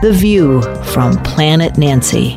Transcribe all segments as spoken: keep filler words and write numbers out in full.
The View from Planet Nancy.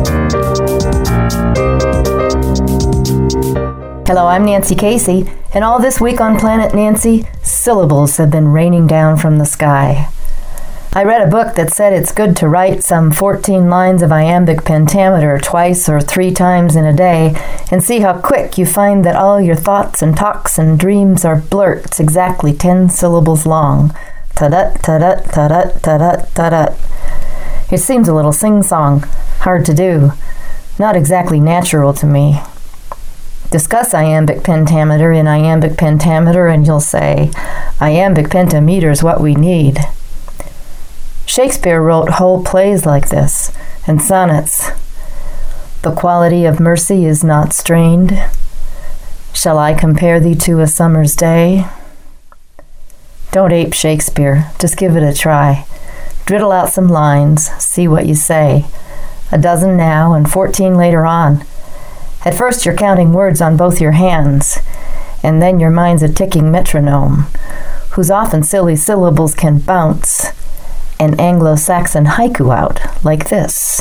Hello, I'm Nancy Casey, and all this week on Planet Nancy, syllables have been raining down from the sky. I read a book that said it's good to write some fourteen lines of iambic pentameter twice or three times in a day and see how quick you find that all your thoughts and talks and dreams are blurts exactly ten syllables long. Ta-dut, ta-dut, ta-dut, ta-dut, ta-dut. It seems a little sing-song, hard to do, not exactly natural to me. Discuss iambic pentameter in iambic pentameter and you'll say, iambic pentameter's what we need. Shakespeare wrote whole plays like this, and sonnets. The quality of mercy is not strained. Shall I compare thee to a summer's day? Don't ape Shakespeare, just give it a try. Driddle out some lines, see what you say. A dozen now and fourteen later on. At first you're counting words on both your hands, and then your mind's a ticking metronome, whose often silly syllables can bounce an Anglo-Saxon haiku out like this.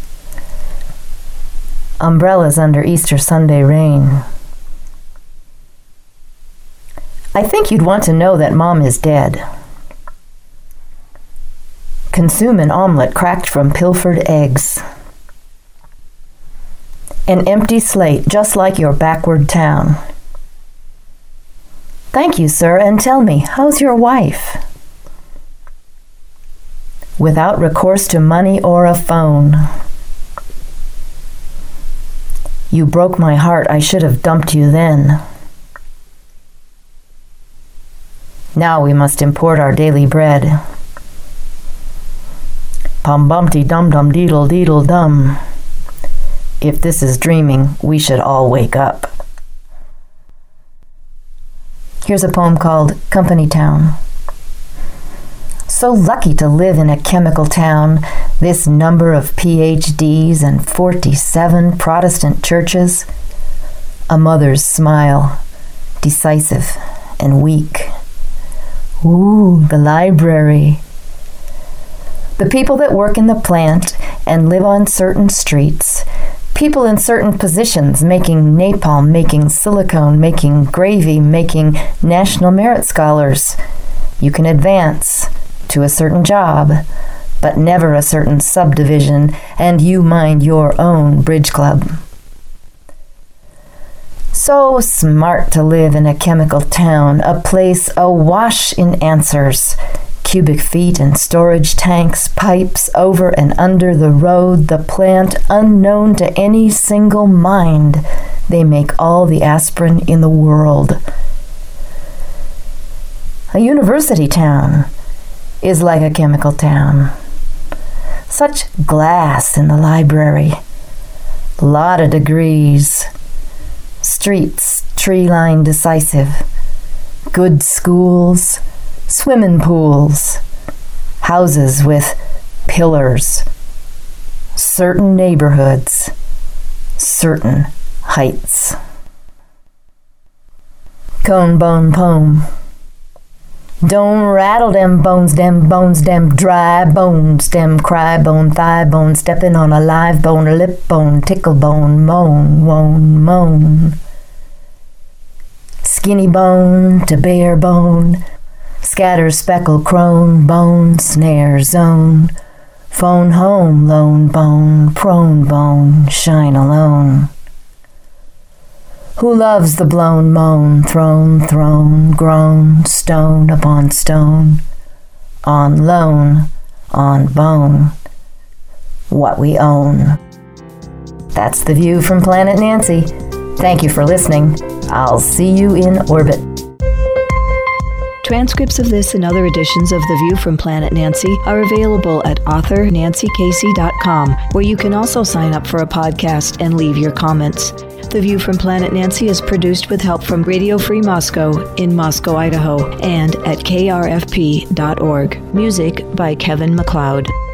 Umbrellas under Easter Sunday rain. I think you'd want to know that Mom is dead. Consume an omelet cracked from pilfered eggs. An empty slate just like your backward town. Thank you, sir, and tell me, how's your wife? Without recourse to money or a phone. You broke my heart, I should have dumped you then. Now we must import our daily bread. Pum bumpty dum dum deedle deedle dum. If this is dreaming, we should all wake up. Here's a poem called Company Town. So lucky to live in a chemical town, this number of P H Ds and forty-seven Protestant churches. A mother's smile, decisive and weak. Ooh, the library. The people that work in the plant and live on certain streets. People in certain positions making napalm, making silicone, making gravy, making national merit scholars. You can advance to a certain job, but never a certain subdivision, and you mind your own bridge club. So smart to live in a chemical town, a place awash in answers. Cubic feet and storage tanks, pipes over and under the road, the plant unknown to any single mind. They make all the aspirin in the world. A university town is like a chemical town. Such glass in the library. Lot of degrees. Streets, tree-line decisive. Good schools. Swimming pools, houses with pillars, certain neighborhoods, certain heights. Cone bone poem. Don't rattle them bones, them bones, them dry bones, them cry bone, thigh bone, stepping on a live bone, lip bone, tickle bone, moan, moan, moan. Skinny bone to bare bone. Scatter speckle crone, bone, snare zone, phone home, lone bone, prone bone, shine alone. Who loves the blown moan, thrown, thrown, grown, stone upon stone, on loan, on bone, what we own. That's The View from Planet Nancy. Thank you for listening. I'll see you in orbit. Transcripts of this and other editions of The View from Planet Nancy are available at author nancy casey dot com, where you can also sign up for a podcast and leave your comments. The View from Planet Nancy is produced with help from Radio Free Moscow in Moscow, Idaho, and at K R F P dot org. Music by Kevin MacLeod.